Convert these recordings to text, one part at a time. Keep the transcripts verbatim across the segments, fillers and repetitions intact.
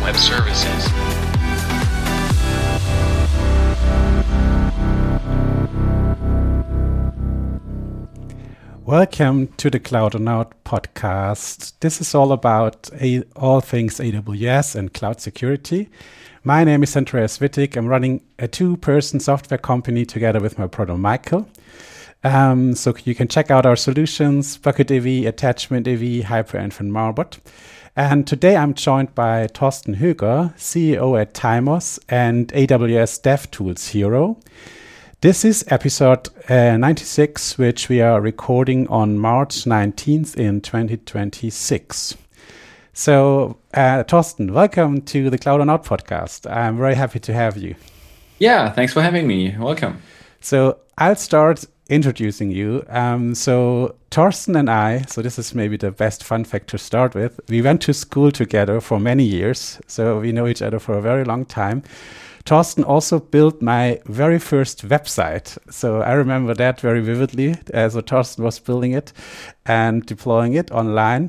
web services. Welcome to the Cloudonaut podcast. This is all about a- all things A W S and cloud security. My name is Andreas Wittig. I'm running a two-person software company together with my brother Michael. Um, so you can check out our solutions, BucketAV, AttachmentAV, HyperEnv, and Marbot. And today I'm joined by Thorsten Höger, C E O at Timos and A W S DevTools Hero. This is episode uh, ninety-six, which we are recording on March nineteenth in twenty twenty-six. So, uh, Thorsten, welcome to the Cloudonaut podcast. I'm very happy to have you. Yeah, thanks for having me. Welcome. So, I'll start introducing you. Um, so, Thorsten and I, so this is maybe the best fun fact to start with, we went to school together for many years. So, we know each other for a very long time. Thorsten also built my very first website. So I remember that very vividly. Uh, so Thorsten was building it and deploying it online.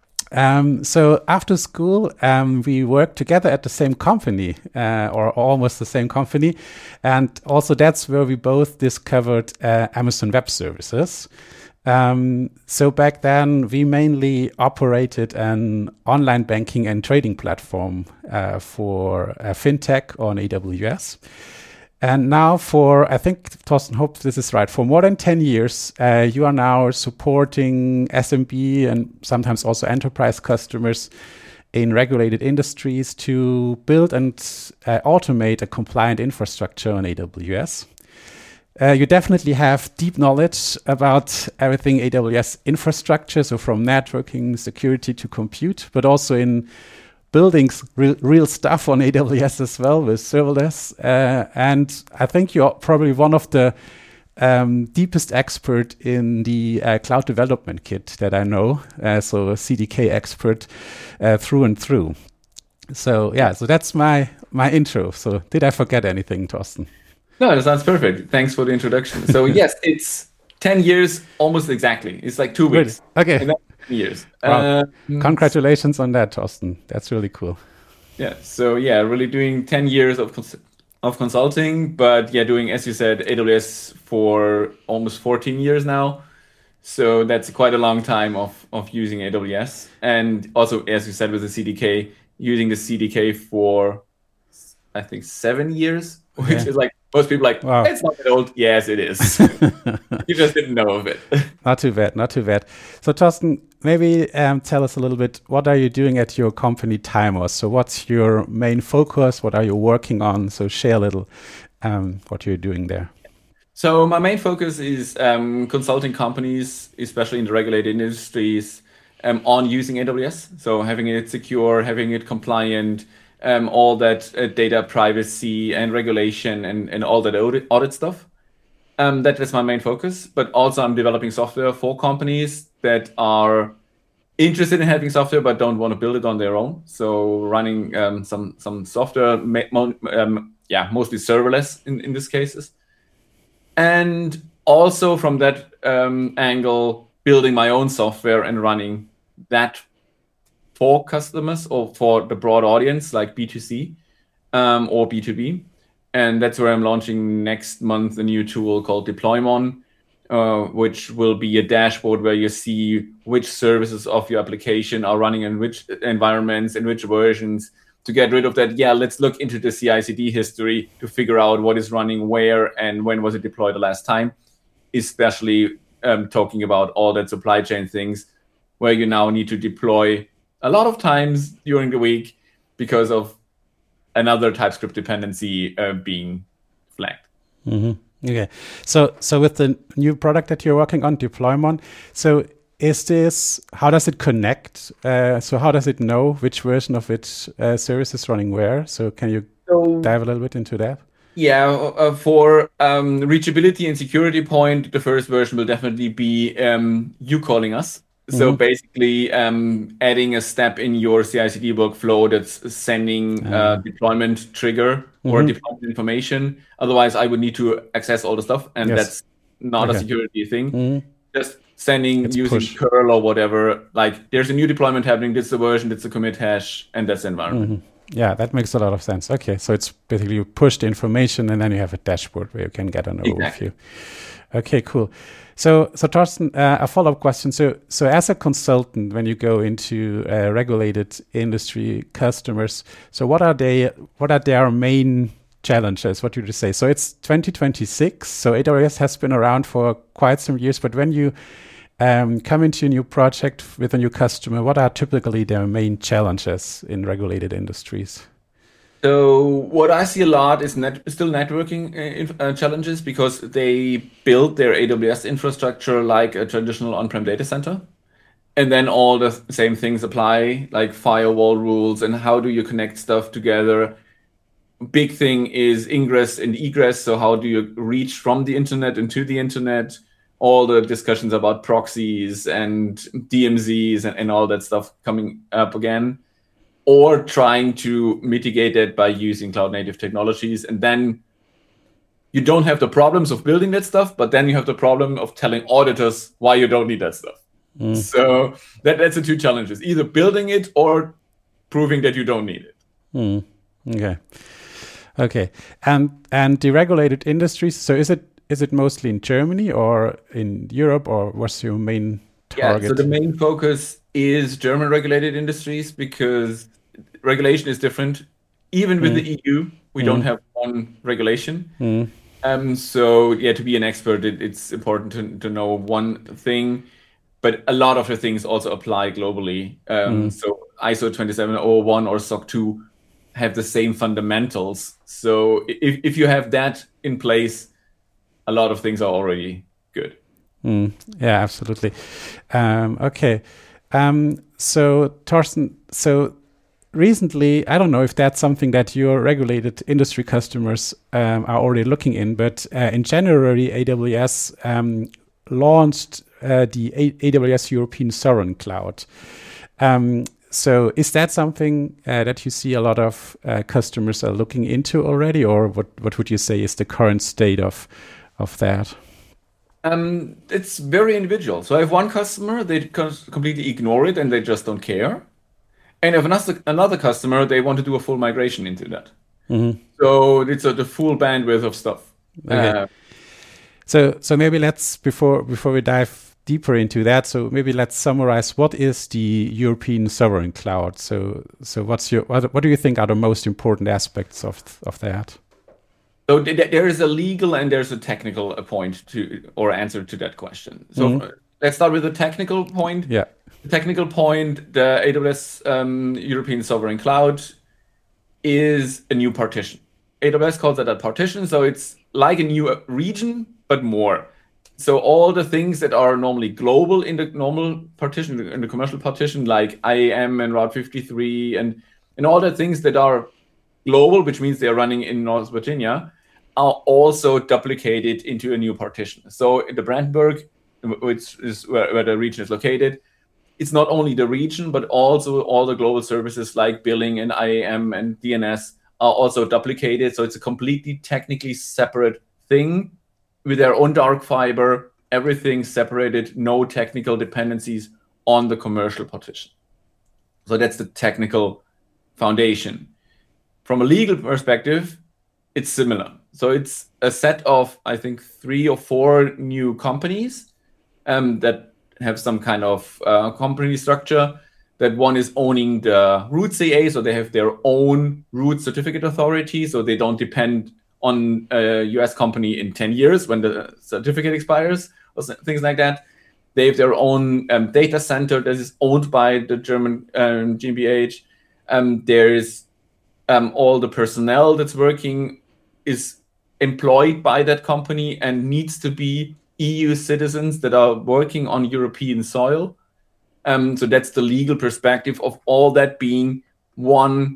Um, so after school, um, we worked together at the same company, uh, or almost the same company. And also that's where we both discovered uh, Amazon Web Services. Um, so back then, we mainly operated an online banking and trading platform uh, for uh, fintech on A W S. And now for, I think, Thorsten, hope this is right, for more than ten years, uh, you are now supporting S M B and sometimes also enterprise customers in regulated industries to build and uh, automate a compliant infrastructure on A W S. Uh, you definitely have deep knowledge about everything A W S infrastructure, so from networking, security to compute, but also in building real, real stuff on A W S as well with serverless. Uh, and I think you're probably one of the um, deepest expert in the uh, cloud development kit that I know, uh, so a C D K expert uh, through and through. So yeah, so that's my my intro. So did I forget anything, Thorsten? No, that sounds perfect. Thanks for the introduction. So yes, it's ten years almost exactly. It's like two weeks. Really? Okay. And that's ten years. Wow. Um, Congratulations on that, Thorsten. That's really cool. Yeah. So yeah, really doing ten years of cons- of consulting, but yeah, doing, as you said, A W S for almost fourteen years now. So that's quite a long time of of using A W S. And also, as you said, with the C D K, using the C D K for, I think, seven years, which yeah. is like, most people are like, wow. It's not that old. Yes, it is. You just didn't know of it. Not too bad, not too bad. So, Thorsten, maybe um, tell us a little bit, what are you doing at your company, Timos? So what's your main focus? What are you working on? So share a little um, what you're doing there. So my main focus is um, consulting companies, especially in the regulated industries, um, on using A W S. So having it secure, having it compliant, Um, all that uh, data privacy and regulation and, and all that audit, audit stuff. Um, that is my main focus. But also I'm developing software for companies that are interested in having software but don't want to build it on their own. So running um, some some software, um, yeah, mostly serverless in, in these cases. And also from that um, angle, building my own software and running that for customers or for the broad audience, like B two C um, or B two B. And that's where I'm launching next month a new tool called Deploymon, uh, which will be a dashboard where you see which services of your application are running in which environments, in which versions, to get rid of that. Yeah, let's look into the C I C D history to figure out what is running where and when was it deployed the last time, especially um, talking about all that supply chain things where you now need to deploy a lot of times during the week because of another TypeScript dependency uh, being flagged. Mm-hmm. Okay. So so with the new product that you're working on, Deploymon, so is this, how does it connect? Uh, so how does it know which version of its uh, service is running where? So can you so, dive a little bit into that? Yeah, uh, for um, reachability and security point, the first version will definitely be um, you calling us. So mm-hmm. basically um, adding a step in your C I C D workflow that's sending a uh, deployment trigger mm-hmm. or deployment information. Otherwise, I would need to access all the stuff, and yes. that's not okay. a security thing. Mm-hmm. Just sending it's using push. curl or whatever. Like, there's a new deployment happening. This is the version. This is the commit hash, and that's the environment. Yeah, that makes a lot of sense. Okay, so it's basically you push the information and then you have a dashboard where you can get an Exactly. overview. Okay, cool. So, so Torsten, uh, a follow-up question. So, so as a consultant, when you go into uh, regulated industry customers, so what are they? What are their main challenges? What would you say? So it's twenty twenty-six. So A W S has been around for quite some years. But when you um, come into a new project with a new customer, what are typically their main challenges in regulated industries? So what I see a lot is net, still networking uh, uh, challenges because they build their A W S infrastructure like a traditional on-prem data center. And then all the same things apply, like firewall rules and how do you connect stuff together. Big thing is ingress and egress. So how do you reach from the internet into the internet? All the discussions about proxies and D M Zs and, and all that stuff coming up again. Or trying to mitigate it by using cloud native technologies. And then you don't have the problems of building that stuff, but then you have the problem of telling auditors why you don't need that stuff. Mm. So that, that's the two challenges, either building it or proving that you don't need it. Mm. Okay. Okay. And and the regulated industries, so is it is it mostly in Germany or in Europe, or what's your main target? Yeah, so the main focus is German regulated industries because regulation is different. Even with mm. the E U, we mm. don't have one regulation. Mm. Um, so yeah, to be an expert, it, it's important to, to know one thing, but a lot of the things also apply globally. Um, mm. So I S O twenty-seven oh one or S O C two have the same fundamentals. So if, if you have that in place, a lot of things are already good. Mm. Yeah, absolutely. Um, okay. Um, so Torsten, so recently, I don't know if that's something that your regulated industry customers um, are already looking in, but uh, in January, A W S um, launched uh, the a- AWS European Sovereign Cloud. Um, so is that something uh, that you see a lot of uh, customers are looking into already, or what, what would you say is the current state of, of that? Um, it's very individual. So I have one customer, they completely ignore it and they just don't care. And if another, another customer, they want to do a full migration into that. Mm-hmm. So it's a, the full bandwidth of stuff. Okay. Uh, so so maybe let's, before before we dive deeper into that, so maybe let's summarize what is the European Sovereign Cloud. So so what's your what, what do you think are the most important aspects of of that? So there is a legal and there's a technical point to or answer to that question. So mm-hmm. let's start with the technical point. Yeah. The technical point, the A W S um, European Sovereign Cloud is a new partition. A W S calls it a partition, so it's like a new region, but more. So all the things that are normally global in the normal partition, in the commercial partition, like I A M and Route fifty-three, and, and all the things that are global, which means they're running in North Virginia, are also duplicated into a new partition. So in the Brandenburg, which is where, where the region is located, it's not only the region, but also all the global services like billing and I A M and D N S are also duplicated. So it's a completely technically separate thing with their own dark fiber, everything separated, no technical dependencies on the commercial partition. So that's the technical foundation. From a legal perspective, it's similar. So it's a set of, I think, three or four new companies um, that have some kind of uh, company structure. That one is owning the root C A, so they have their own root certificate authority, so they don't depend on a U S company in ten years when the certificate expires, or things like that. They have their own um, data center that is owned by the German um, G m B H. Um, there's um, all the personnel that's working is employed by that company and needs to be E U citizens that are working on European soil. Um, so that's the legal perspective of all that being one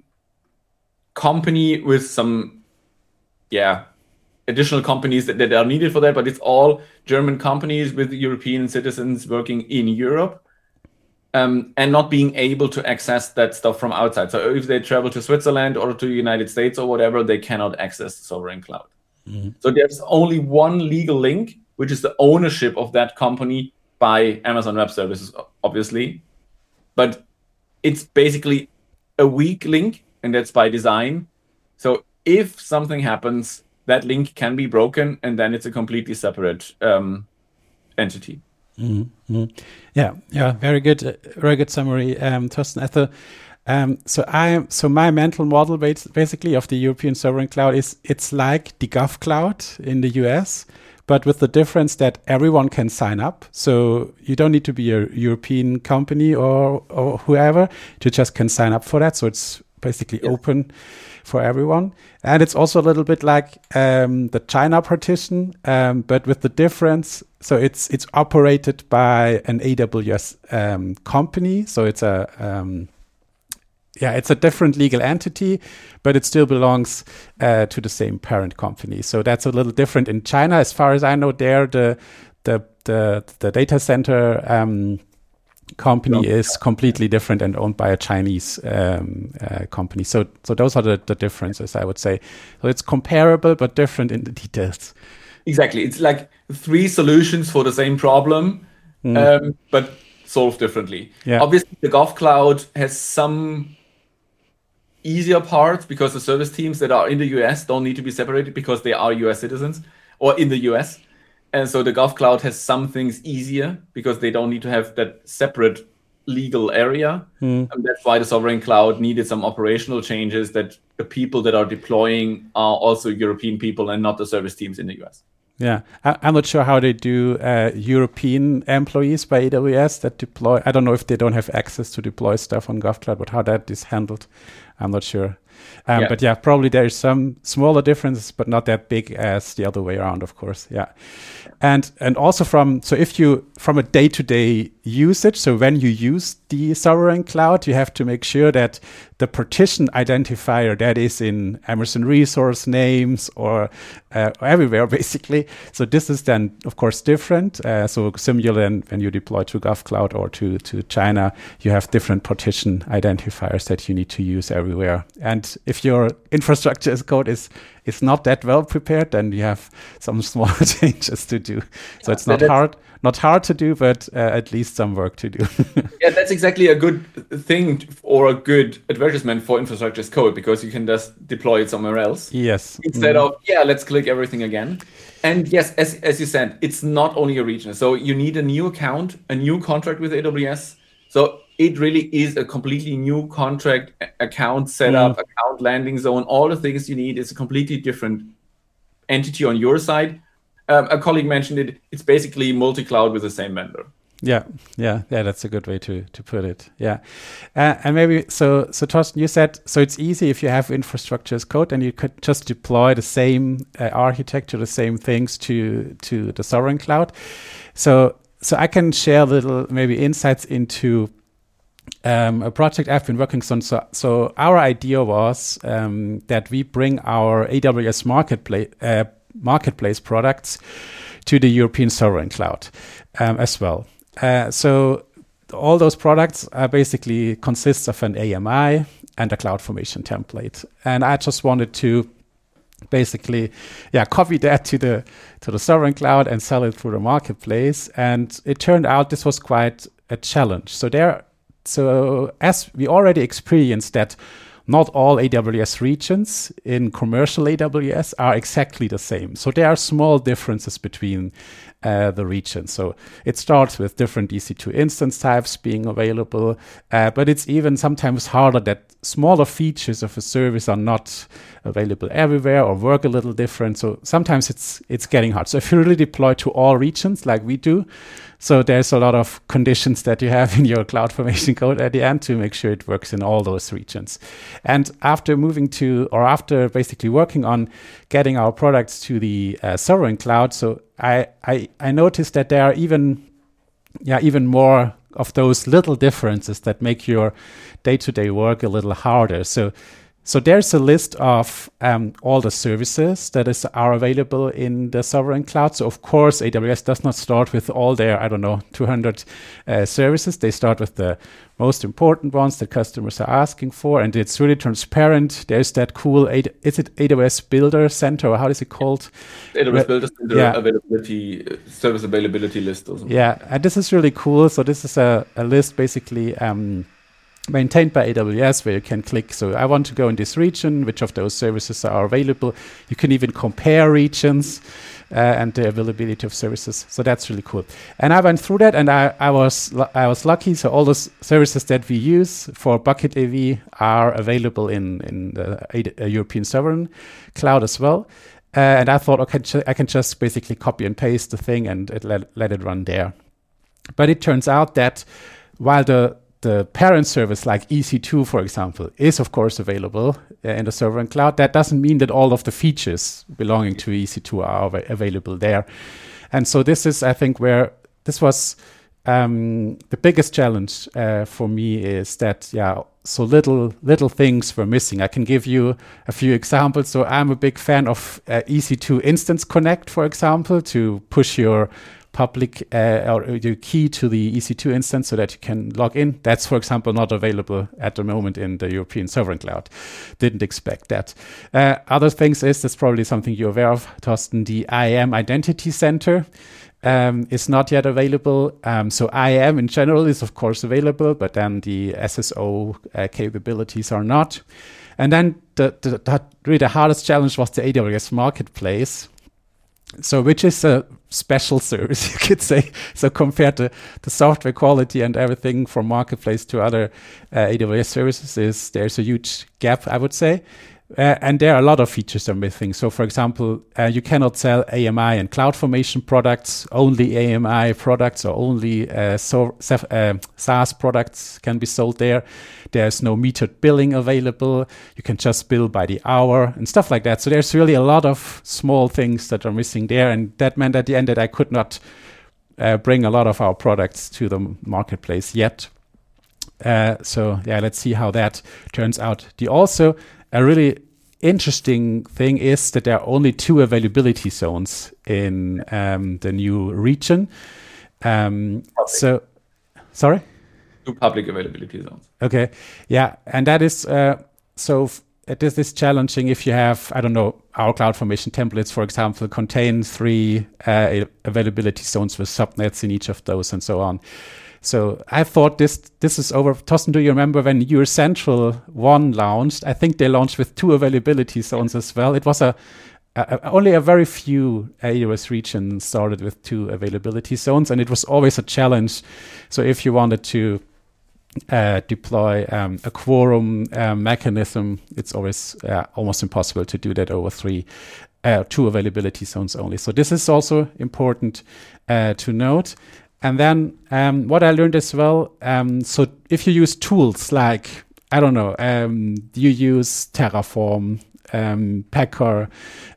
company with some, yeah, additional companies that, that are needed for that, but it's all German companies with European citizens working in Europe um, and not being able to access that stuff from outside. So if they travel to Switzerland or to the United States or whatever, they cannot access the sovereign cloud. Mm-hmm. So there's only one legal link, which is the ownership of that company by Amazon Web Services, obviously. But it's basically a weak link and that's by design. So if something happens, that link can be broken, and then it's a completely separate um, entity. Mm-hmm. Yeah, yeah, very good, uh, very good summary, um, Thorsten. I thought, um, so I, so my mental model basically of the European Sovereign Cloud is it's like the GovCloud in the U S, but with the difference that everyone can sign up. So you don't need to be a European company or or whoever to just can sign up for that. So it's basically yeah. open for everyone. And it's also a little bit like um, the China partition, um, but with the difference. So it's it's operated by an A W S um, company. So it's a um, yeah, it's a different legal entity, but it still belongs uh, to the same parent company. So that's a little different in China, as far as I know. There, the the the, the data center um, company is completely different and owned by a Chinese um, uh, company. So so those are the, the differences, I would say. So it's comparable but different in the details. Exactly. It's like three solutions for the same problem, mm. um, but solved differently. Yeah. Obviously, the GovCloud has some easier parts because the service teams that are in the U S don't need to be separated because they are U S citizens or in the U S. And so the GovCloud has some things easier because they don't need to have that separate legal area. Mm. And that's why the Sovereign Cloud needed some operational changes, that the people that are deploying are also European people and not the service teams in the U S. Yeah, I, I'm not sure how they do uh, European employees by A W S that deploy. I don't know if they don't have access to deploy stuff on GovCloud, but how that is handled, I'm not sure. Um, yeah. But yeah, probably there is some smaller differences, but not that big as the other way around, of course. Yeah. And and also from, so if you, from a day-to-day usage, so when you use the Sovereign Cloud, you have to make sure that the partition identifier that is in Amazon resource names or uh, everywhere, basically. So this is then, of course, different. Uh, so similar than when you deploy to GovCloud or to, to China, you have different partition identifiers that you need to use everywhere. And if your infrastructure as code is is not that well prepared, then you have some small changes to do. So it's not hard, not hard to do, but uh, at least some work to do. Yeah, that's exactly a good thing or a good advertisement for infrastructure as code, because you can just deploy it somewhere else. Yes. Instead mm. of, yeah, let's click everything again. And yes, as, as you said, it's not only a region. So you need a new account, a new contract with A W S. So it really is a completely new contract, account setup, mm. account landing zone, all the things you need. It's a completely different entity on your side. Um, a colleague mentioned it. It's basically multi-cloud with the same vendor. Yeah, yeah, yeah. That's a good way to to put it. Yeah, uh, and maybe so. So Thorsten, you said so. It's easy if you have infrastructure as code, and you could just deploy the same uh, architecture, the same things to to the Sovereign Cloud. So so I can share a little maybe insights into Um, a project I've been working on. So, so our idea was um, that we bring our A W S marketplace uh, marketplace products to the European Sovereign Cloud um, as well. Uh, so all those products are basically consists of an A M I and a CloudFormation template, and I just wanted to basically, yeah, copy that to the to the Sovereign Cloud and sell it through the marketplace. And it turned out this was quite a challenge. So there. So as we already experienced that not all A W S regions in commercial A W S are exactly the same. So there are small differences between uh, the regions. So it starts with different E C two instance types being available, uh, but it's even sometimes harder that smaller features of a service are not available everywhere or work a little different. So sometimes it's it's getting hard. So if you really deploy to all regions like we do, so there's a lot of conditions that you have in your CloudFormation code at the end to make sure it works in all those regions. And after moving to, or after basically working on getting our products to the uh, Sovereign Cloud, so I, I I noticed that there are even, yeah, even more of those little differences that make your day-to-day work a little harder. So. So there's a list of um, all the services that is are available in the Sovereign Cloud. So of course, A W S does not start with all their, I don't know, two hundred uh, services. They start with the most important ones that customers are asking for, and it's really transparent. There's that cool, A- is it A W S Builder Center, or how is it called? A W S Builder Center yeah. availability, uh, service availability list or something. Yeah, and this is really cool. So this is a, a list basically um, maintained by A W S, where you can click, so I want to go in this region, which of those services are available. You can even compare regions uh, and the availability of services. So that's really cool. And I went through that, and I, I was I was lucky. So all those services that we use for Bucket A V are available in, in the uh, European Sovereign Cloud as well. Uh, and I thought, okay, I can just basically copy and paste the thing and it let, let it run there. But it turns out that while the The parent service like E C two, for example, is of course available uh, in the Sovereign Cloud, that doesn't mean that all of the features belonging to E C two are av- available there. And so this is, I think, where this was um, the biggest challenge uh, for me is that, yeah, so little little things were missing. I can give you a few examples. So I'm a big fan of uh, E C two Instance Connect, for example, to push your public uh, or your key to the E C two instance so that you can log in. That's, for example, not available at the moment in the European Sovereign Cloud. Didn't expect that. Uh, other things is, that's probably something you're aware of, Thorsten, the I A M Identity Center um, is not yet available. Um, so I A M in general is, of course, available, but then the S S O uh, capabilities are not. And then the, the, the, really the hardest challenge was the A W S Marketplace. So which is a special service, you could say. So compared to the software quality and everything from Marketplace to other uh, A W S services, is there's a huge gap, I would say. Uh, and there are a lot of features are missing. So, for example, uh, you cannot sell A M I and CloudFormation products. Only A M I products or only uh, so, uh, SaaS products can be sold there. There's no metered billing available. You can just bill by the hour and stuff like that. So there's really a lot of small things that are missing there. And that meant at the end that I could not uh, bring a lot of our products to the marketplace yet. Uh, so, yeah, let's see how that turns out. The also... A really interesting thing is that there are only two availability zones in um, the new region. Um, so, sorry? Two public availability zones. Okay, yeah, and that is, uh, so f- it is this challenging if you have, I don't know, our CloudFormation templates, for example, contain three uh, availability zones with subnets in each of those and so on. So I thought this this is over. Thorsten, do you remember when Your Central one launched? I think they launched with two availability zones as well. It was a, a, a only a very few A W S regions started with two availability zones, and it was always a challenge. So if you wanted to uh, deploy um, a quorum uh, mechanism, it's always uh, almost impossible to do that over three, uh, two availability zones only. So this is also important uh, to note. And then um, what I learned as well, um, so if you use tools like, I don't know, um, you use Terraform, um, Packer,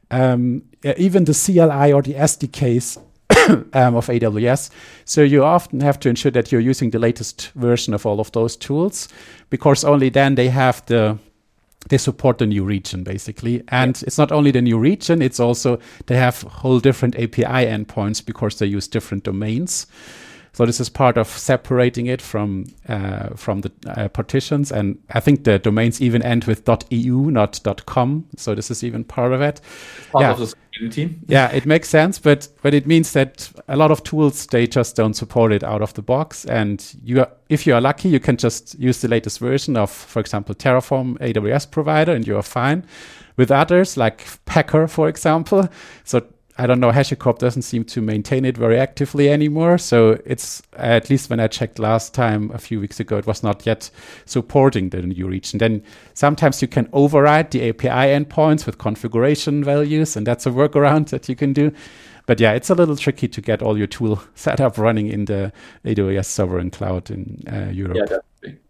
um, even the C L I or the S D Ks um, of A W S. So you often have to ensure that you're using the latest version of all of those tools, because only then they have the they support the new region, basically. And yeah. It's not only the new region, it's also, they have whole different A P I endpoints because they use different domains. So this is part of separating it from uh, from the uh, partitions. And I think the domains even end with .eu, not .com. So this is even part of it. Part yeah. of the community. Yeah, it makes sense, but but it means that a lot of tools, they just don't support it out of the box. And you are, if you are lucky, you can just use the latest version of, for example, Terraform A W S provider, and you are fine. With others, like Packer, for example, so I don't know, HashiCorp doesn't seem to maintain it very actively anymore. So it's, at least when I checked last time, a few weeks ago, it was not yet supporting the new region. Then sometimes you can override the A P I endpoints with configuration values, and that's a workaround that you can do. But yeah, it's a little tricky to get all your tool set up running in the A W S Sovereign Cloud in uh, Europe. Yeah, definitely.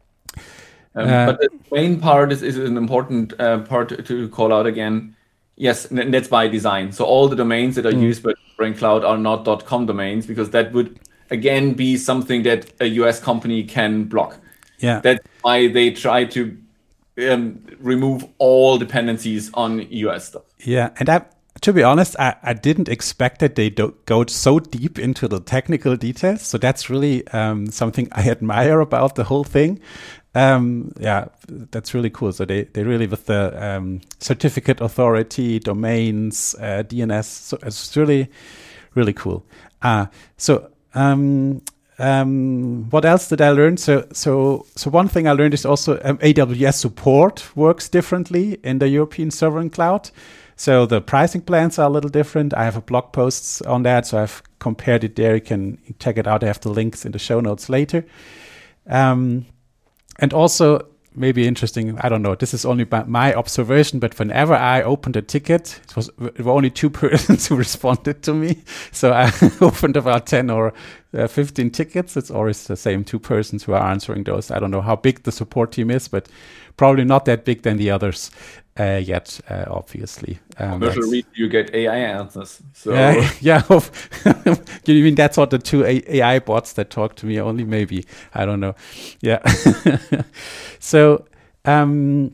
Um, uh, but the main part is, is an important uh, part to, to call out again. Yes, and that's by design. So all the domains that are mm. used by Sovereign Cloud are not .com domains, because that would, again, be something that a U S company can block. Yeah, that's why they try to um, remove all dependencies on U S stuff. Yeah, and I, to be honest, I, I didn't expect that they do go so deep into the technical details. So that's really um, something I admire about the whole thing. Um, yeah, that's really cool. So they, they really, with the um, certificate authority, domains, uh, D N S, so it's really, really cool. Uh, so um, um, what else did I learn? So, so, so one thing I learned is also um, A W S support works differently in the European sovereign cloud. So the pricing plans are a little different. I have a blog post on that, so I've compared it there. You can check it out. I have the links in the show notes later. Um, and also, maybe interesting, I don't know, this is only my observation, but whenever I opened a ticket, it was there were only two persons who responded to me. So I opened about ten or uh, fifteen tickets. It's always the same two persons who are answering those. I don't know how big the support team is, but probably not that big than the others uh, yet, uh, obviously. Um, Commercial read, you get A I answers. So uh, yeah, you mean that's what the two A I bots that talk to me only? Maybe, I don't know. Yeah. So um,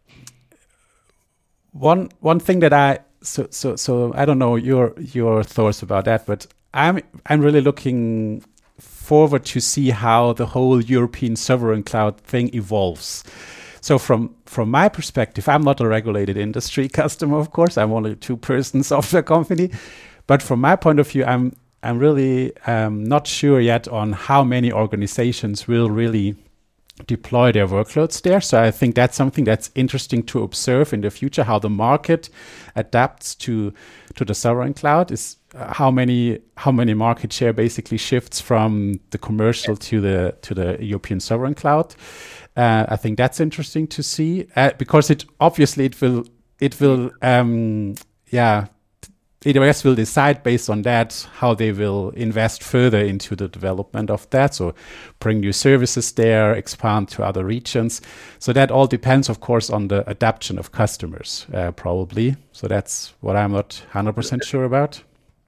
one one thing that I so so so I don't know your your thoughts about that, but I'm I'm really looking forward to see how the whole European sovereign cloud thing evolves. So from from my perspective, I'm not a regulated industry customer, of course. I'm only a two-person software company. But from my point of view, I'm I'm really um, not sure yet on how many organizations will really deploy their workloads there. So I think that's something that's interesting to observe in the future, how the market adapts to to the sovereign cloud, is uh, how many how many market share basically shifts from the commercial to the to the European sovereign cloud. Uh, I think that's interesting to see uh, because it obviously it will it will um, yeah A W S will decide based on that how they will invest further into the development of that. So bring new services there, expand to other regions. So that all depends, of course, on the adoption of customers, uh, probably. So that's what I'm not one hundred percent sure about.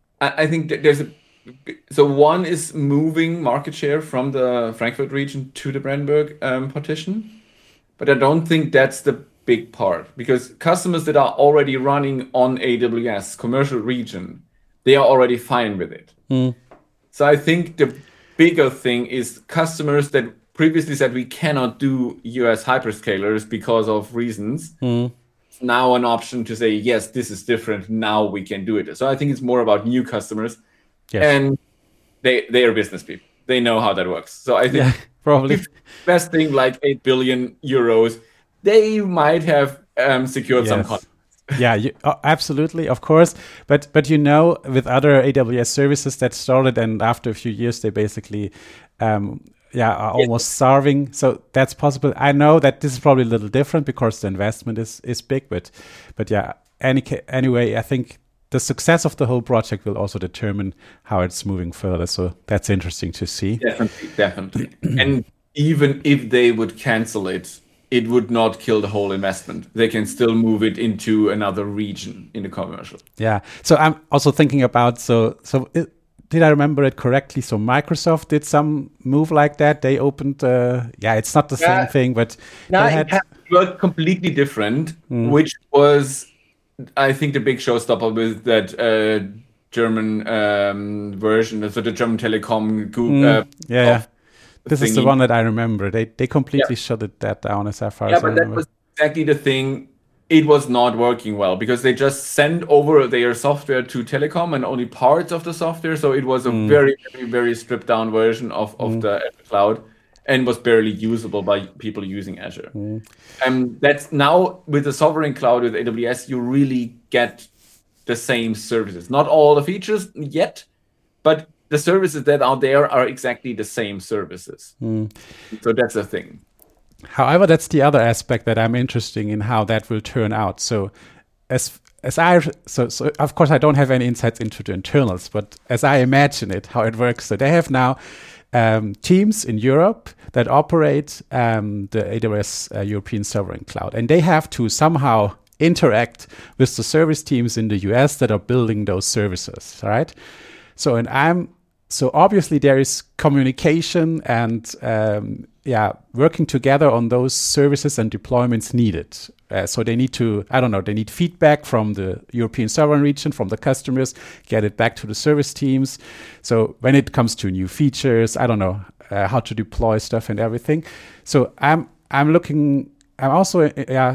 I think that there's a so one is moving market share from the Frankfurt region to the Brandenburg um, partition, but I don't think that's the big part, because customers that are already running on A W S commercial region, they are already fine with it. Mm. So I think the bigger thing is customers that previously said we cannot do U S hyperscalers because of reasons. Mm. It's now an option to say, yes, this is different. Now we can do it. So I think it's more about new customers. Yes. And they they are business people. They know how that works. So I think yeah, probably investing like eight billion euros, they might have um, secured yes. some contracts. Yeah, you, uh, absolutely, of course. But but you know, with other A W S services that started, and after a few years, they basically, um, yeah, are almost yes. starving. So that's possible. I know that this is probably a little different because the investment is is big. But but yeah, any anyway, I think the success of the whole project will also determine how it's moving further. So that's interesting to see. Definitely, definitely. And even if they would cancel it, it would not kill the whole investment. They can still move it into another region in the commercial. Yeah. So I'm also thinking about, so so it, did I remember it correctly? So Microsoft did some move like that. They opened, uh, yeah, it's not the yeah. same thing, but no, they had... it was completely different, mm. which was, I think, the big showstopper with that uh, German um, version, so the German Telecom Google. Mm. Uh, yeah, yeah. This thingy. Is the one that I remember. They they completely yeah. shut it that down as far yeah, as I remember. Yeah, but that was exactly the thing. It was not working well because they just sent over their software to Telecom and only parts of the software. So it was a mm. very, very, very stripped down version of, of mm. the Azure cloud and was barely usable by people using Azure. Mm. And that's now with the sovereign cloud with A W S, you really get the same services. Not all the features yet, but the services that are there are exactly the same services. Mm. So that's the thing. However, that's the other aspect that I'm interested in how that will turn out. So as as I so so of course I don't have any insights into the internals, but as I imagine it, how it works. So they have now um, teams in Europe that operate um, the A W S uh, European Sovereign Cloud, and they have to somehow interact with the service teams in the U S that are building those services, right? So and I'm so obviously there is communication and um, yeah, working together on those services and deployments needed. Uh, so they need to, I don't know, they need feedback from the European sovereign region, from the customers, get it back to the service teams. So when it comes to new features, I don't know, uh, how to deploy stuff and everything. So I'm I'm looking, I'm also uh, yeah,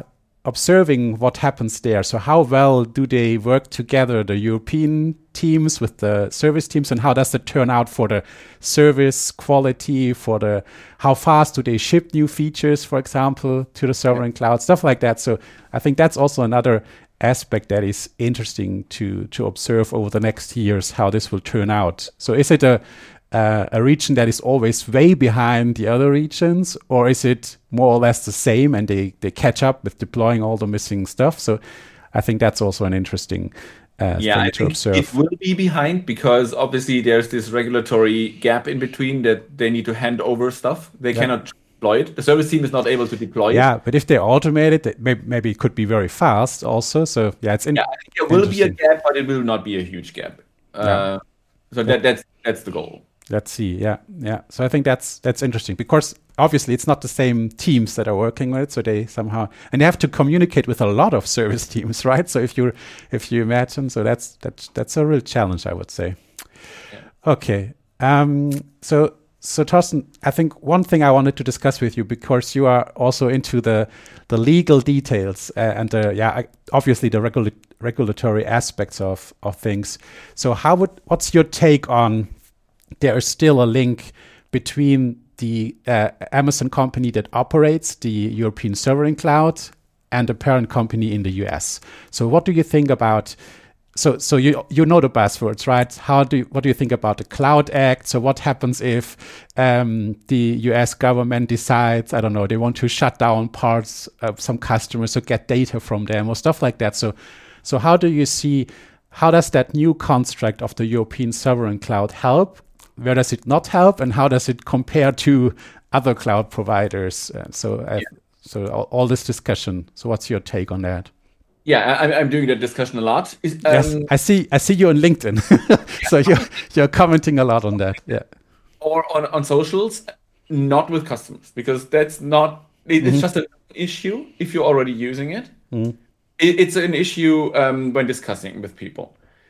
observing what happens there. So how well do they work together, the European teams with the service teams, and how does it turn out for the service quality, for the how fast do they ship new features, for example, to the sovereign yeah. cloud, stuff like that. So I think that's also another aspect that is interesting to to observe over the next years, how this will turn out. So is it a Uh, a region that is always way behind the other regions, or is it more or less the same and they, they catch up with deploying all the missing stuff? So I think that's also an interesting uh, yeah, thing I to think observe. It will be behind because obviously there's this regulatory gap in between that they need to hand over stuff. They yeah. cannot deploy it. The service team is not able to deploy yeah, it. Yeah, but if they automate it, it may, maybe it could be very fast also. So yeah, it's in- yeah, I think there will be a gap, but it will not be a huge gap. Uh, yeah. So that, that's that's the goal. Let's see. Yeah, yeah. So I think that's that's interesting because obviously it's not the same teams that are working with it. So they somehow and they have to communicate with a lot of service teams, right? So if you if you imagine, so that's that's that's a real challenge, I would say. Yeah. Okay. Um. So so Thorsten, I think one thing I wanted to discuss with you because you are also into the the legal details uh, and the yeah obviously the regula- regulatory aspects of of things. So how would what's your take on there is still a link between the uh, Amazon company that operates the European sovereign cloud and the parent company in the U S. So what do you think about, so so you you know the buzzwords, right? How do you, what do you think about the Cloud Act? So what happens if um, the U S government decides, I don't know, they want to shut down parts of some customers or get data from them or stuff like that? So so how do you see, how does that new construct of the European sovereign cloud help? Where does it not help, and how does it compare to other cloud providers? Uh, so, uh, yeah. so all, all this discussion. So, what's your take on that? Yeah, I, I'm doing that discussion a lot. Is, um, yes, I see. I see you on LinkedIn, so you're you're commenting a lot on that. Yeah, or on, on socials, not with customers because that's not. It, mm-hmm. It's just an issue if you're already using it. Mm-hmm. it it's an issue um, when discussing with people,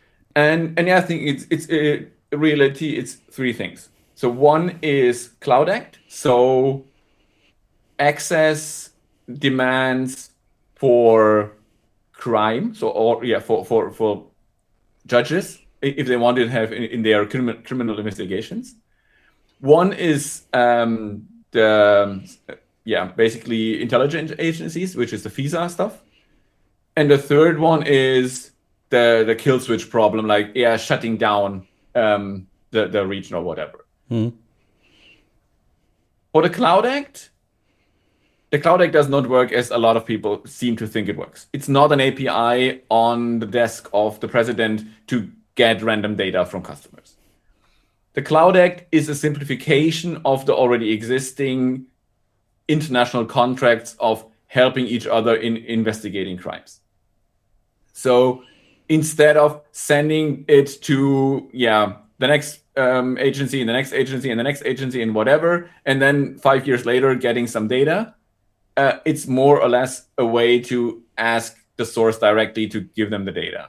and and yeah, I think it's it's. Uh, reality, it's three things. So one is Cloud Act. So access demands for crime. So or yeah, for for for judges if they want to have in, in their criminal criminal investigations. One is um, the yeah basically intelligence agencies, which is the FISA stuff, and the third one is the the kill switch problem, like yeah shutting down. Um, the, the region or whatever. Mm. For the Cloud Act, the Cloud Act does not work as a lot of people seem to think it works. It's not an A P I on the desk of the president to get random data from customers. The Cloud Act is a simplification of the already existing international contracts of helping each other in investigating crimes. So instead of sending it to yeah the next um, agency and the next agency and the next agency and whatever, and then five years later getting some data, uh, it's more or less a way to ask the source directly to give them the data.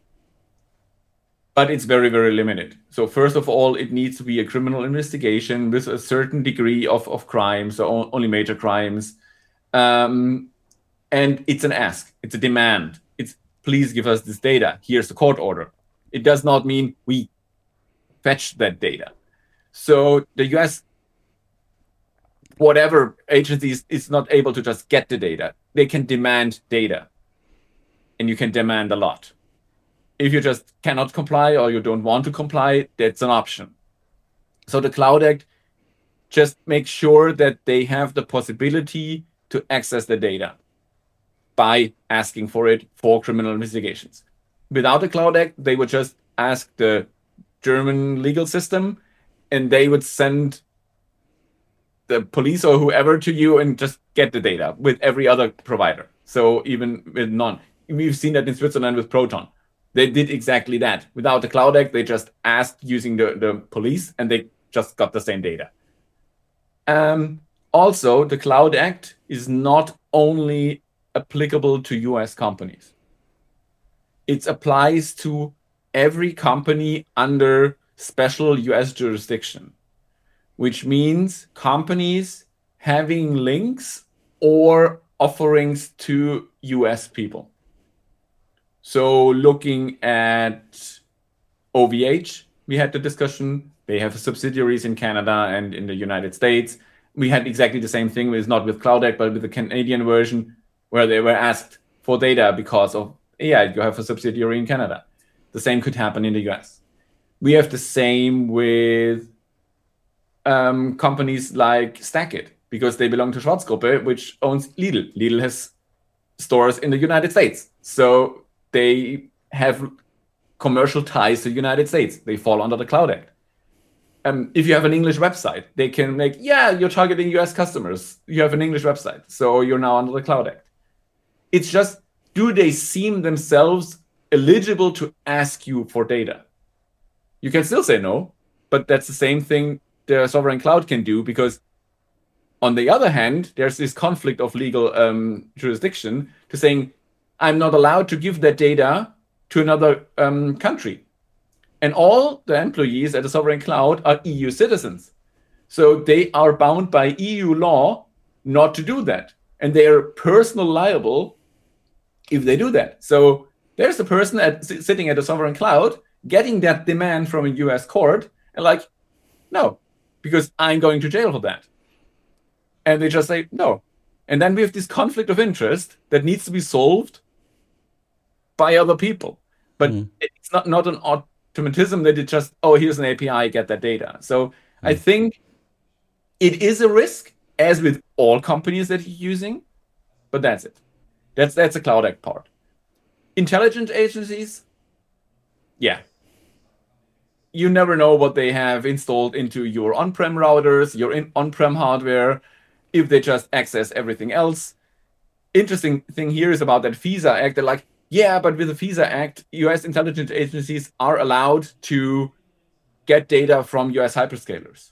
But it's very, very limited. So first of all, it needs to be a criminal investigation with a certain degree of, of crimes, so only major crimes. Um, and it's an ask, it's a demand. It's please give us this data. Here's the court order. It does not mean we fetch that data. So the U S, whatever agencies, is not able to just get the data. They can demand data. And you can demand a lot. If you just cannot comply or you don't want to comply, that's an option. So the Cloud Act just makes sure that they have the possibility to access the data by asking for it for criminal investigations. Without the Cloud Act, they would just ask the German legal system and they would send the police or whoever to you and just get the data with every other provider. So even with none. We've seen that in Switzerland with Proton. They did exactly that. Without the Cloud Act, they just asked using the, the police and they just got the same data. Um, also, the Cloud Act is not only applicable to U S companies. It applies to every company under special U S jurisdiction, which means companies having links or offerings to U S people. So looking at O V H, we had the discussion. They have subsidiaries in Canada and in the United States. We had exactly the same thing. It's not with CloudAct, but with the Canadian version, where they were asked for data because of, yeah, you have a subsidiary in Canada. The same could happen in the U S. We have the same with um, companies like Stackit, because they belong to Schwarzgruppe, which owns Lidl. Lidl has stores in the United States. So they have commercial ties to the United States. They fall under the Cloud Act. Um, if you have an English website, they can make, yeah, you're targeting U S customers. You have an English website, so you're now under the Cloud Act. It's just, do they seem themselves eligible to ask you for data? You can still say no, but that's the same thing the sovereign cloud can do, because on the other hand, there's this conflict of legal um, jurisdiction to saying, I'm not allowed to give that data to another um, country. And all the employees at the sovereign cloud are E U citizens. So they are bound by E U law not to do that. And they are personally liable if they do that. So there's a person at, sitting at a sovereign cloud getting that demand from a U S court and like, no, because I'm going to jail for that. And they just say, no. And then we have this conflict of interest that needs to be solved by other people. But mm. it's not, not an automatism that it just, oh, here's an A P I, get that data. So mm. I think it is a risk, as with all companies that you're using, but that's it. That's that's a Cloud Act part. Intelligent agencies, yeah. You never know what they have installed into your on-prem routers, your in- on-prem hardware, if they just access everything else. Interesting thing here is about that FISA Act. They're like, yeah, but with the FISA Act, U S intelligence agencies are allowed to get data from U S hyperscalers.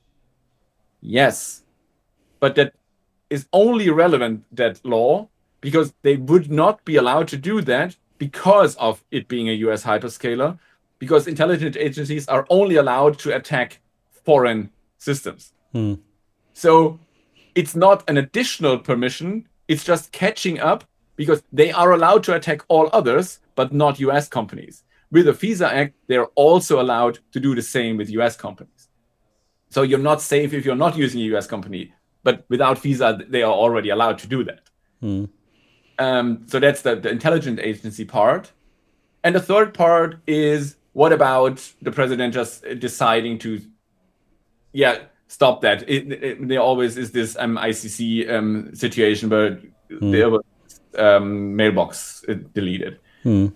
Yes, but that is only relevant, that law, because they would not be allowed to do that because of it being a U S hyperscaler, because intelligence agencies are only allowed to attack foreign systems. Hmm. So it's not an additional permission, it's just catching up, because they are allowed to attack all others, but not U S companies. With the FISA Act, they're also allowed to do the same with U S companies. So you're not safe if you're not using a U S company, but without FISA, they are already allowed to do that. Hmm. Um, so that's the, the intelligence agency part. And the third part is, what about the president just deciding to, yeah, stop that? It, it, there always is this um, I C C um, situation where mm. there was um, mailbox deleted. Mm.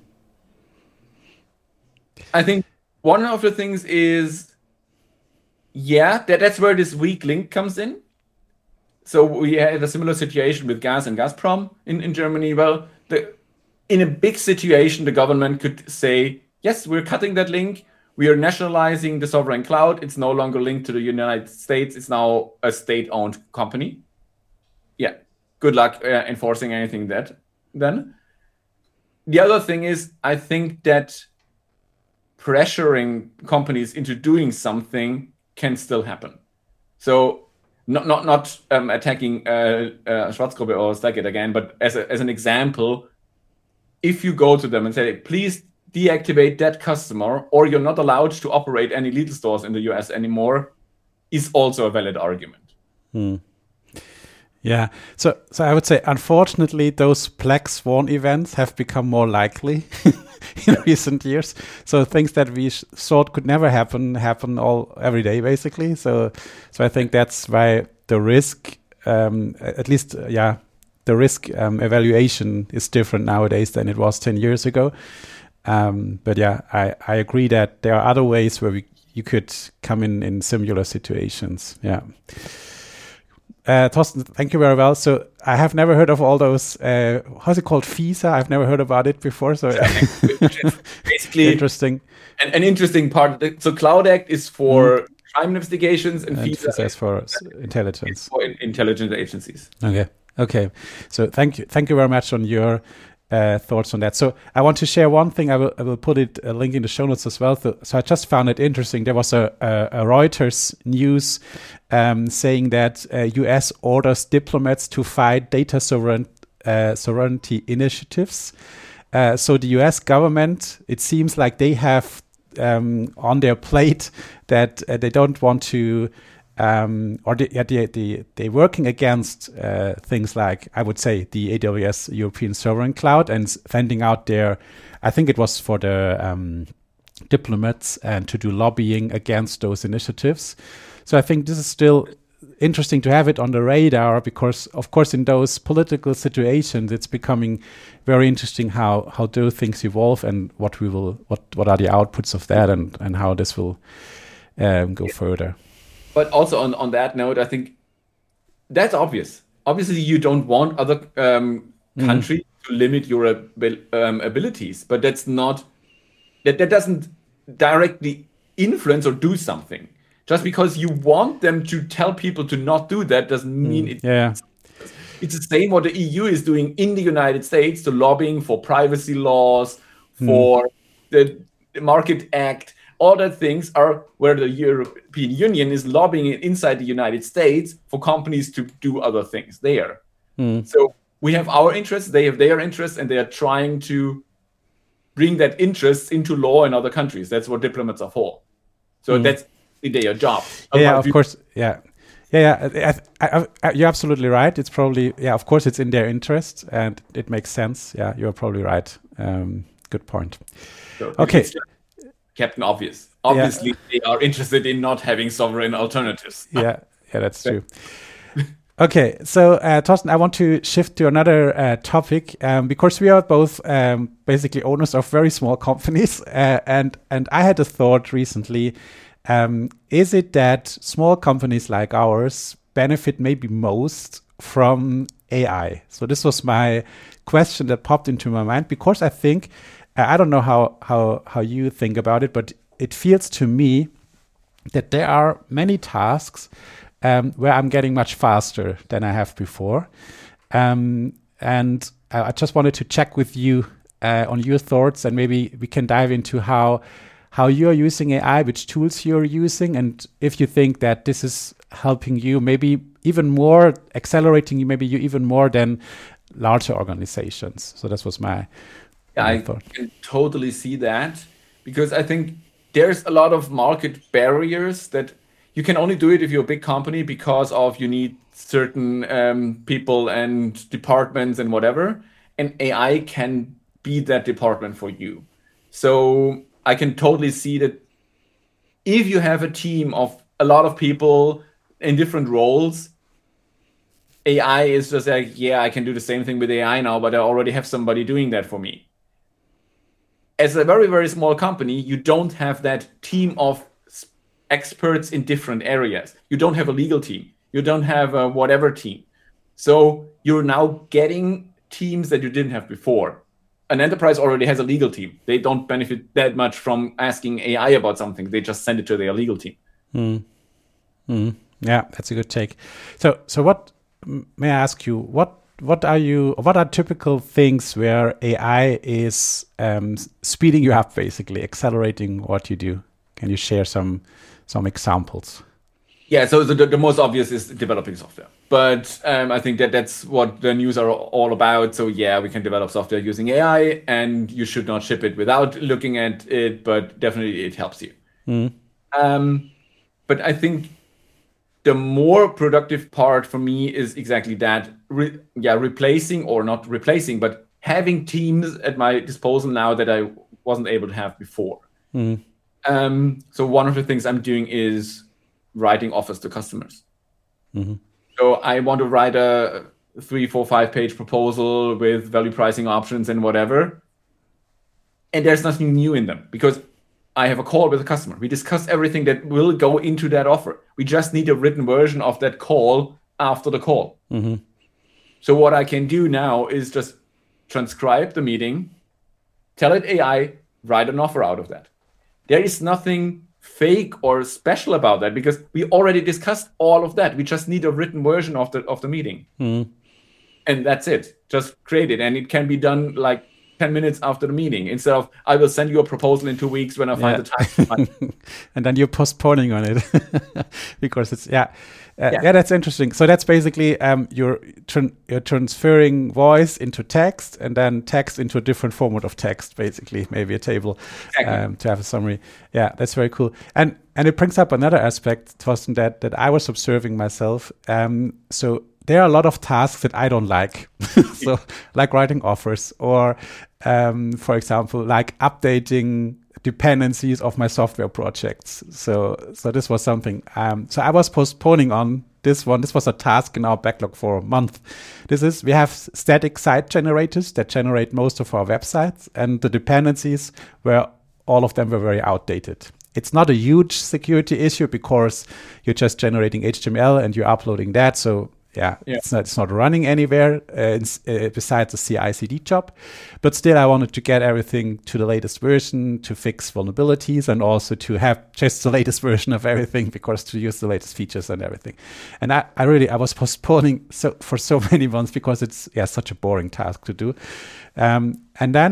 I think one of the things is, yeah, that, that's where this weak link comes in. So we had a similar situation with gas and Gazprom in, in Germany. Well, the, in a big situation, the government could say, yes, we're cutting that link. We are nationalizing the sovereign cloud. It's no longer linked to the United States. It's now a state-owned company. Yeah, good luck uh, enforcing anything that then. The other thing is, I think that pressuring companies into doing something can still happen. So not not not um, attacking uh, uh, Schwarzgruppe or Stackit again, but as a, as an example, if you go to them and say, please deactivate that customer, or you're not allowed to operate any Lidl stores in the U S anymore, is also a valid argument. Hmm. Yeah, so so I would say, unfortunately, those black swan events have become more likely in recent years. So things that we sh- thought could never happen happen all every day, basically. So so I think that's why the risk, um, at least, uh, yeah, the risk um, evaluation is different nowadays than it was ten years ago. Um, but yeah, I, I agree that there are other ways where we, you could come in in similar situations. Yeah. Uh, Thorsten, thank you very well. So I have never heard of all those, uh, how's it called, FISA? I've never heard about it before. So basically interesting. An, an interesting part. So Cloud Act is for mm. crime investigations, and, and FISA, FISA is for intelligence. For intelligence agencies. Okay. Okay. So thank you. Thank you very much on your uh, thoughts on that. So I want to share one thing. I will, I will put it a link in the show notes as well. So, so I just found it interesting. There was a, a, a Reuters news um, saying that uh, U S orders diplomats to fight data sovereign, uh, sovereignty initiatives. Uh, so the U S government, it seems like they have um, on their plate that uh, they don't want to. Um, or they, they, they, they're working against uh, things like, I would say, the A W S European Sovereign Cloud and sending out their, I think it was for the um, diplomats and to do lobbying against those initiatives. So I think this is still interesting to have it on the radar because, of course, in those political situations, it's becoming very interesting how, how those things evolve and what we will, what, what are the outputs of that and, and how this will um, go further. But also on, on that note, I think that's obvious. Obviously, you don't want other um, countries mm. to limit your ab- um, abilities, but that's not that that doesn't directly influence or do something. Just because you want them to tell people to not do that doesn't mean mm. it. Yeah, it's the same what the E U is doing in the United States, to lobbying for privacy laws, for mm. the, the Market Act. All the things are where the European Union is lobbying inside the United States for companies to do other things there. Mm. So we have our interests, they have their interests, and they are trying to bring that interest into law in other countries. That's what diplomats are for. So mm. that's their job. Yeah, of course. Yeah. Yeah, yeah. I, I, I, you're absolutely right. It's probably, yeah, of course, it's in their interest and it makes sense. Yeah, you're probably right. Um, good point. So okay. Captain Obvious. Obviously, yeah. They are interested in not having sovereign alternatives. Yeah, yeah, that's true. Okay, so uh, Thorsten, I want to shift to another uh, topic um, because we are both um, basically owners of very small companies, uh, and and I had a thought recently: um, is it that small companies like ours benefit maybe most from A I? So this was my question that popped into my mind because I think. I don't know how, how, how you think about it, but it feels to me that there are many tasks um, where I'm getting much faster than I have before. Um, and I just wanted to check with you uh, on your thoughts, and maybe we can dive into how how you're using A I, which tools you're using, and if you think that this is helping you maybe even more, accelerating you maybe you even more than larger organizations. So this was my I can totally see that because I think there's a lot of market barriers that you can only do it if you're a big company because of you need certain um, people and departments and whatever. And A I can be that department for you. So I can totally see that if you have a team of a lot of people in different roles, A I is just like, yeah, I can do the same thing with A I now, but I already have somebody doing that for me. As a very, very small company, you don't have that team of experts in different areas. You don't have a legal team. You don't have a whatever team. So you're now getting teams that you didn't have before. An enterprise already has a legal team. They don't benefit that much from asking A I about something. They just send it to their legal team. Mm. Mm. Yeah, that's a good take. So, so what, may I ask you, what What are you? What are typical things where A I is um, speeding you up, basically accelerating what you do? Can you share some some examples? Yeah, so the, the most obvious is developing software, but um, I think that that's what the news are all about. So yeah, we can develop software using A I, and you should not ship it without looking at it, but definitely it helps you. Mm. Um, but I think the more productive part for me is exactly that. Re- yeah, replacing or not replacing, but having teams at my disposal now that I wasn't able to have before. Mm. Um, so one of the things I'm doing is writing offers to customers. Mm-hmm. So I want to write a three, four, five page proposal with value pricing options and whatever. And there's nothing new in them because I have a call with a customer. We discuss everything that will go into that offer. We just need a written version of that call after the call. Mm-hmm. So what I can do now is just transcribe the meeting, tell it A I, write an offer out of that. There is nothing fake or special about that because we already discussed all of that. We just need a written version of the of the meeting. Mm-hmm. and that's it. Just create it, and it can be done like ten minutes after the meeting instead of I will send you a proposal in two weeks when I find yeah. the time. And then you're postponing on it because it's yeah. Uh, yeah. yeah, that's interesting. So that's basically um, you're, tran- you're transferring voice into text and then text into a different format of text, basically, maybe a table Exactly. um, to have a summary. Yeah, that's very cool. And and it brings up another aspect, Thorsten, that, that I was observing myself. Um, so there are a lot of tasks that I don't like. So like writing offers or, um, for example, like updating dependencies of my software projects. So so this was something. Um, so I was postponing on this one. This was a task in our backlog for a month. This is, we have static site generators that generate most of our websites, and the dependencies were, all of them were very outdated. It's not a huge security issue because you're just generating H T M L and you're uploading that. So yeah, Yeah. it's not it's not running anywhere uh, it's, uh, besides the C I C D job. But still, I wanted to get everything to the latest version, to fix vulnerabilities, and also to have just the latest version of everything because to use the latest features and everything. And I, I really I was postponing so for so many months because it's yeah such a boring task to do. Um, and then.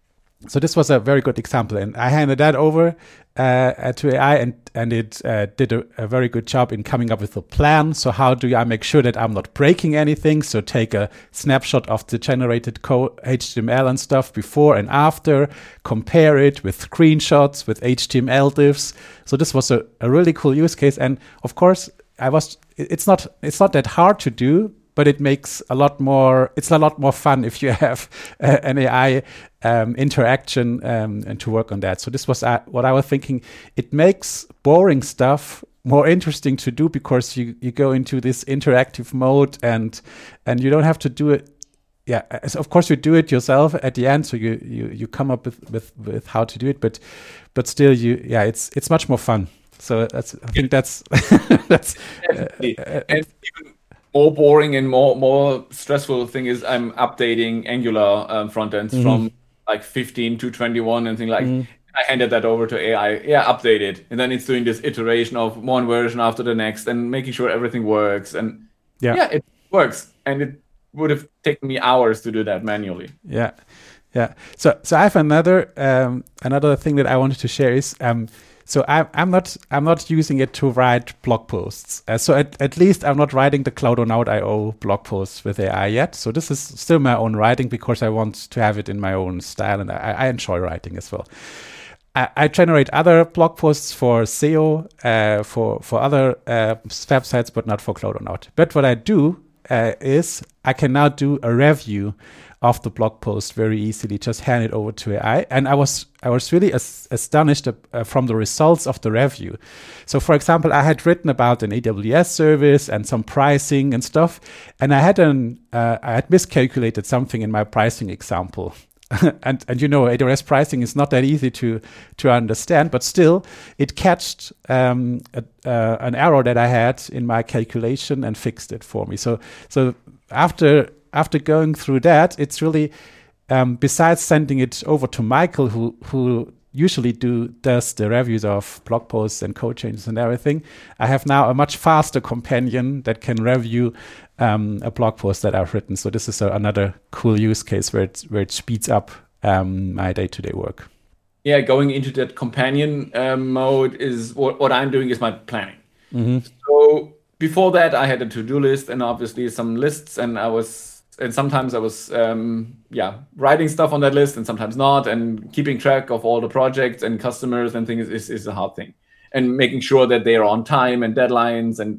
So this was a very good example, and I handed that over uh, to A I, and and it uh, did a, a very good job in coming up with a plan. So how do I make sure that I'm not breaking anything? So take a snapshot of the generated code, H T M L and stuff before and after, compare it with screenshots, with H T M L diffs. So this was a, a really cool use case, and of course, I was. It's not it's not that hard to do. But it makes a lot more, it's a lot more fun if you have uh, an A I um, interaction um, and to work on that. So this was uh, what I was thinking. It makes boring stuff more interesting to do because you, you go into this interactive mode and and you don't have to do it. Yeah, as of course you do it yourself at the end. So you, you, you come up with, with, with how to do it, but but still you yeah it's it's much more fun. So that's I think that's that's Definitely. Uh, and even more boring and more more stressful thing is I'm updating Angular um, front ends mm-hmm. from like fifteen to twenty-one and things like. Mm-hmm. I handed that over to A I. Yeah, update it, and then it's doing this iteration of one version after the next and making sure everything works. And yeah, yeah it works. And it would have taken me hours to do that manually. Yeah, yeah. So so I have another um, another thing that I wanted to share is. Um, So I'm I'm not I'm not using it to write blog posts. Uh, so at, at least I'm not writing the Cloudonaut dot I O blog posts with A I yet. So this is still my own writing because I want to have it in my own style, and I, I enjoy writing as well. I, I generate other blog posts for S E O, uh, for for other uh, websites, but not for Cloudonaut. But what I do uh, is I can now do a review of the blog post very easily, just hand it over to A I. And I was I was really as, astonished uh, from the results of the review. So for example, I had written about an A W S service and some pricing and stuff, and I had an uh, I had miscalculated something in my pricing example. and and you know, A W S pricing is not that easy to to understand, but still it catched um, a, uh, an error that I had in my calculation and fixed it for me. So so after After going through that, it's really, um, besides sending it over to Michael, who who usually do does the reviews of blog posts and code changes and everything, I have now a much faster companion that can review um, a blog post that I've written. So this is a, another cool use case where it, where it speeds up um, my day-to-day work. Yeah, going into that companion um, mode is what, what I'm doing is my planning. Mm-hmm. So before that, I had a to-do list and obviously some lists, and I was And sometimes I was, um, yeah, writing stuff on that list and sometimes not. And keeping track of all the projects and customers and things is, is a hard thing. And making sure that they are on time and deadlines. And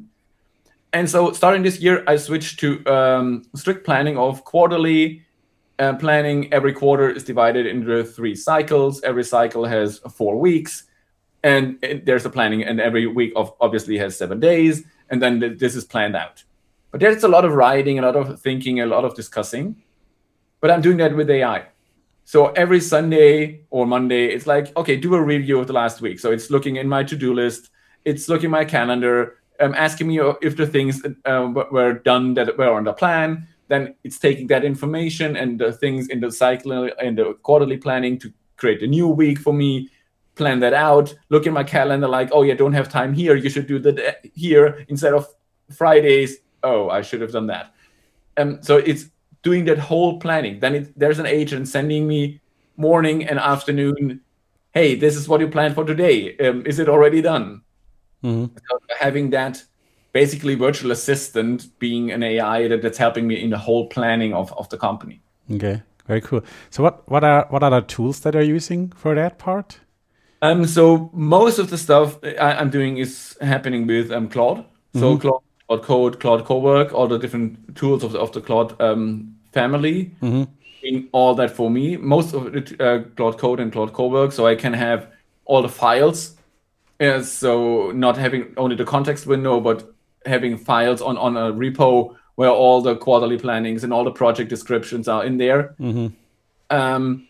and so starting this year, I switched to um, strict planning of quarterly uh, planning. Every quarter is divided into three cycles. Every cycle has four weeks. And it, there's a planning. And every week of obviously has seven days. And then th- this is planned out. But there's a lot of writing, a lot of thinking, a lot of discussing. But I'm doing that with A I. So every Sunday or Monday, it's like, okay, do a review of the last week. So it's looking in my to-do list. It's looking at my calendar, um, asking me if the things uh, were done that were on the plan. Then it's taking that information and the things in the cycle and the quarterly planning to create a new week for me, plan that out, look at my calendar like, oh, yeah, don't have time here. You should do that here instead of Fridays. Oh, I should have done that. Um, so it's doing that whole planning. Then it, there's an agent sending me morning and afternoon, hey, this is what you planned for today. Um, is it already done? Mm-hmm. So having that basically virtual assistant being an A I that, that's helping me in the whole planning of, of the company. Okay, very cool. So what, what are what are the tools that you're using for that part? Um, so most of the stuff I, I'm doing is happening with um, Claude. So mm-hmm. Claude, Claude Code, Claude Cowork, all the different tools of the, of the Claude um, family. Mm-hmm. Doing all that for me. Most of it, uh, Claude Code and Claude Cowork, so I can have all the files. Uh, so not having only the context window, but having files on, on a repo where all the quarterly plannings and all the project descriptions are in there. Mm-hmm. Um,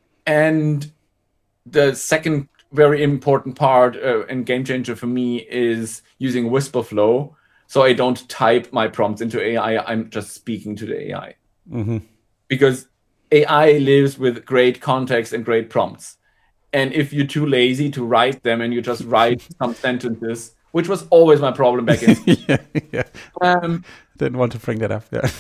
and the second very important part uh, and game changer for me is using Whisperflow. So I don't type my prompts into A I. I'm just speaking to the A I. Mm-hmm. Because A I lives with great context and great prompts. And if you're too lazy to write them and you just write some sentences, which was always my problem back in school. yeah, yeah. Um, Didn't want to bring that up. Yeah.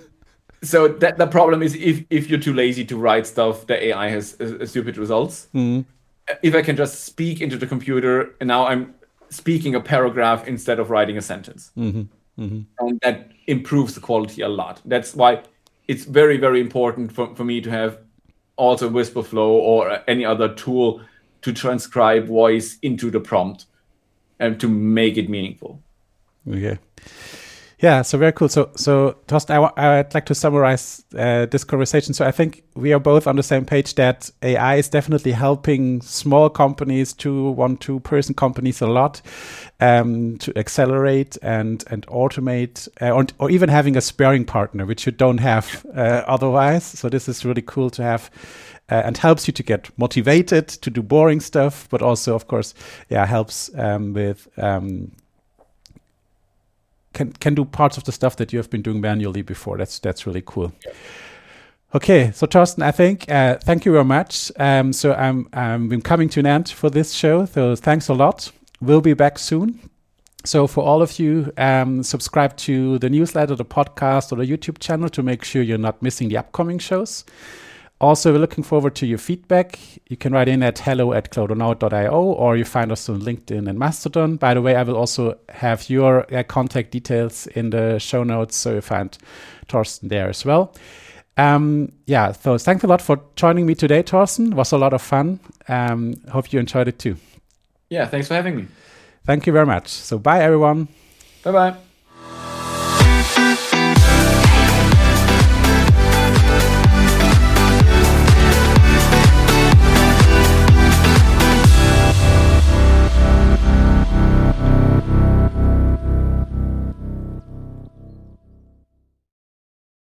So that the problem is if, if you're too lazy to write stuff, the A I has uh, stupid results. Mm-hmm. If I can just speak into the computer, and now I'm speaking a paragraph instead of writing a sentence. Mm-hmm. Mm-hmm. And that improves the quality a lot. That's why it's very, very important for, for me to have also Whisperflow or any other tool to transcribe voice into the prompt and to make it meaningful. Okay. Yeah, so very cool. So, so Torsten, I w- I'd like to summarize uh, this conversation. So I think we are both on the same page that A I is definitely helping small companies, two, one, two person companies a lot um, to accelerate and and automate, uh, or, or even having a sparring partner, which you don't have uh, otherwise. So this is really cool to have. Uh, and helps you to get motivated to do boring stuff, but also, of course, yeah, helps um, with um, can can do parts of the stuff that you have been doing manually before. That's that's really cool. Yeah. Okay, so Torsten, I think uh, thank you very much. Um, so I'm I'm been coming to an end for this show. So thanks a lot. We'll be back soon. So for all of you, um, subscribe to the newsletter, the podcast, or the YouTube channel to make sure you're not missing the upcoming shows. Also, we're looking forward to your feedback. You can write in at hello at cloudonaut dot io or you find us on LinkedIn and Mastodon. By the way, I will also have your uh, contact details in the show notes, so you find Torsten there as well. Um, yeah, so thanks a lot for joining me today, Torsten. It was a lot of fun. Um, hope you enjoyed it too. Yeah, thanks for having me. Thank you very much. So bye, everyone. Bye-bye.